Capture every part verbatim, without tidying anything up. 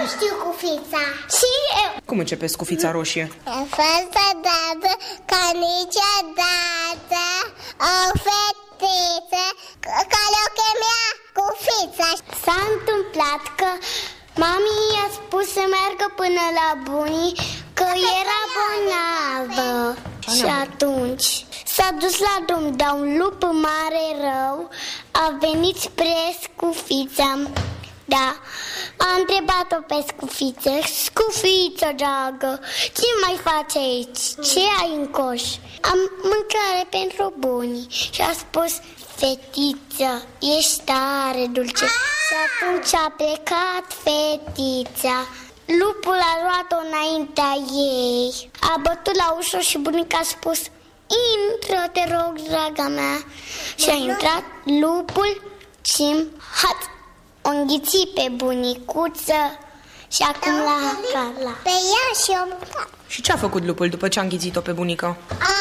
știu cu fița. Și eu. Cum începeți cu fița roșie? A fost odată ca niciodată o fetiță care o chemea cu fița. S-a întâmplat că mami i-a spus să meargă până la bunii, că era bolnavă. Și atunci s-a dus la drum, dar un lup mare rău a venit spre Scufița. Da, a întrebat-o pe Scufiță: Scufiță, dragă, ce mai faci aici? Ce ai în coș? Am mâncare pentru bunii. Și a spus: fetiță, ești tare dulce. Și atunci a plecat fetița. Lupul a luat-o înaintea ei, a bătut la ușă și bunica a spus: intră, te rog, draga mea. Și a intrat lupul și hat, o înghiți pe bunicuță și acum la Carla. Pe ea și o mâncat. Și ce a făcut lupul după ce a înghițit-o pe bunică? A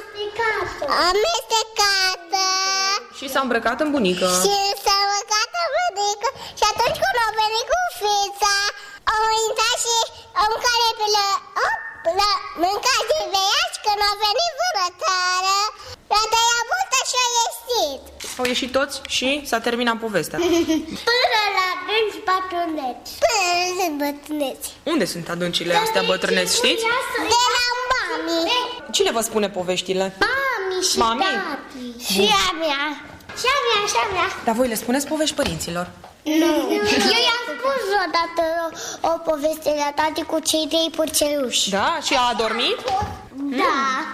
amestecată. Și s-a îmbrăcat în bunică. Și s-a îmbrăcat în bunică. Și atunci când a venit cu fița, au intrat și au mâncat pe la, op, la mâncat de veiaci. Când a venit vânătoare, la tăia multă și a ieșit. Au ieșit toți și s-a terminat povestea. Până la adânci bătrâneți. Până la bătrâneți. Unde sunt adâncile astea bătrâneți, știți? De la mami. Cine vă spune poveștile? Mami și Mami? tati. Și a mea. Și a mea, și a mea. Dar voi le spuneți povești părinților? Nu. Eu i-am spus odată o poveste la tati cu cei trei purceluși. Da? Și a adormit? Da.